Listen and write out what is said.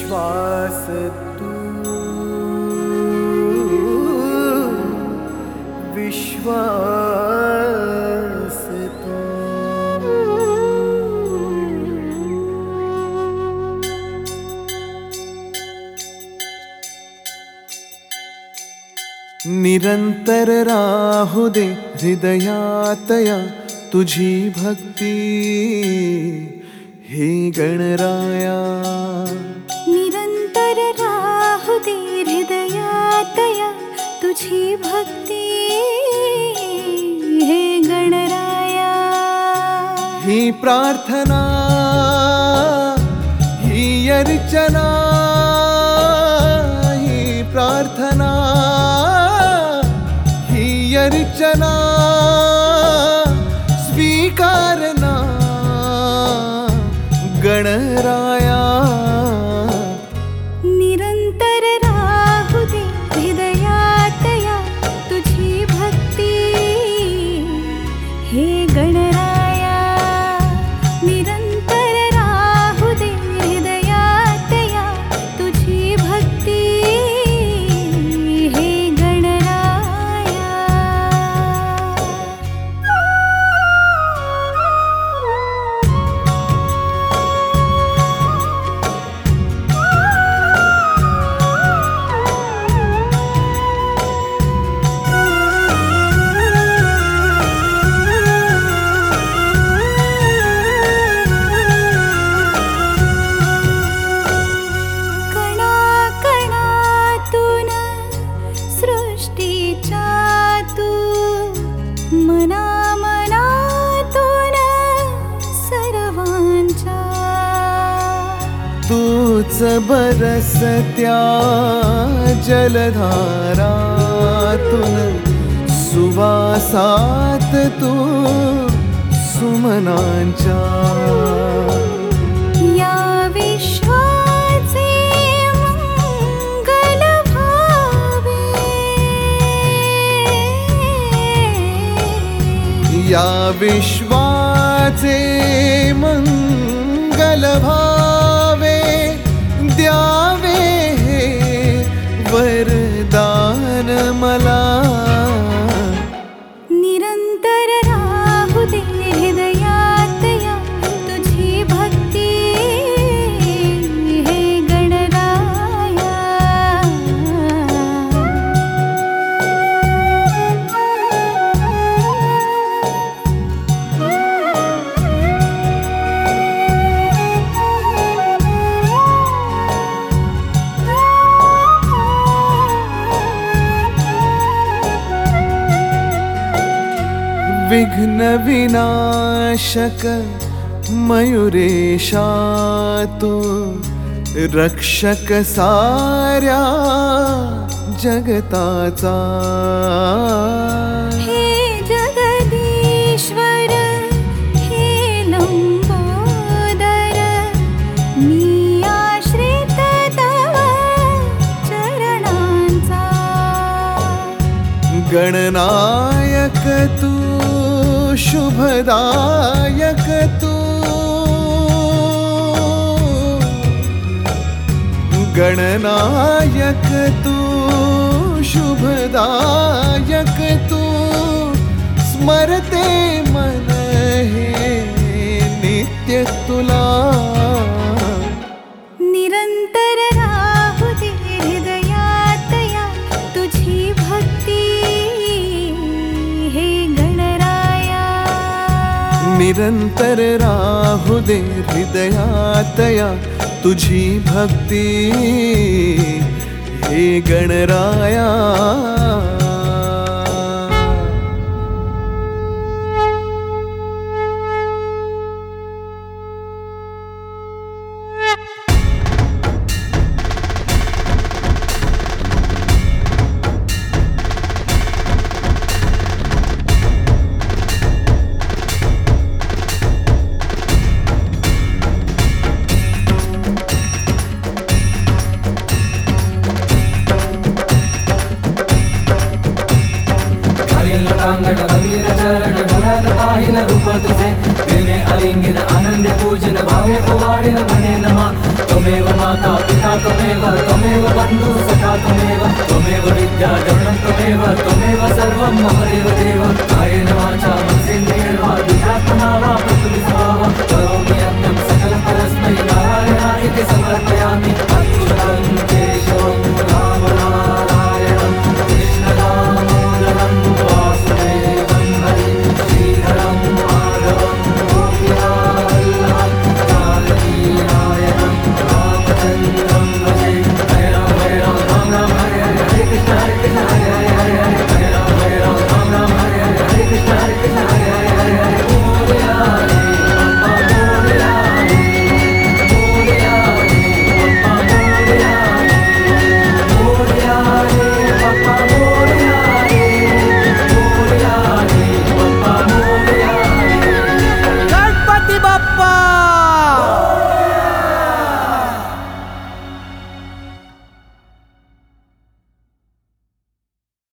विश्वास तू विश्वास तू निरंतर राहू दे हृदयातया तुझी भक्ती हे गणराया निरंतर राहू दे हृदयातया तुझी भक्ती हे गणराया ही प्रार्थना ही अर्चना ही प्रार्थना ही अर्चना स्वीकारना गणराया निरंतर राहू दे हृदयातया तुझी भक्ती हे गणराया निरंतर राहू दे हृदयातया तुझी भक्ती हे गणराया कणाकणातून सृष्टीच्या तू मनामनातून सर्वांच्या तूच बरसत्या जलधारातून सुवासात तू सुमनांच्या या विश्वाचे मंगल भावे या विश्वाचे मंगल भावे द्यावे हे वरदान मला निरंतर राहू दे हृदयातया तुझी भक्ती हे गणराया विघ्न विनाशक मयुरेशा तू रक्षक साऱ्या जगताचा हे जगदीश्वर हे लंबोदर मी आश्रित तव चरणांचा गणनायक तू शुभदायक तू गणनायक तू शुभदायक तू स्मरते मन हे नित्य तुला निरंतर राहू दे हृदयातया तुझी भक्ती हे गणराया निरंतर राहू दे हृदयातया तुझी भक्ती हे गणराया वाणिन मने नमः त्वमेव माता पिता त्वमेव बन्धु सखा त्वमेव विद्या द्रविणं त्वमेव सर्वं मम देव कायेन वाचा मनसेन्द्रियैर्वा बुद्ध्यात्मना वा प्रकृतिस्वभावं करोमि यत्नं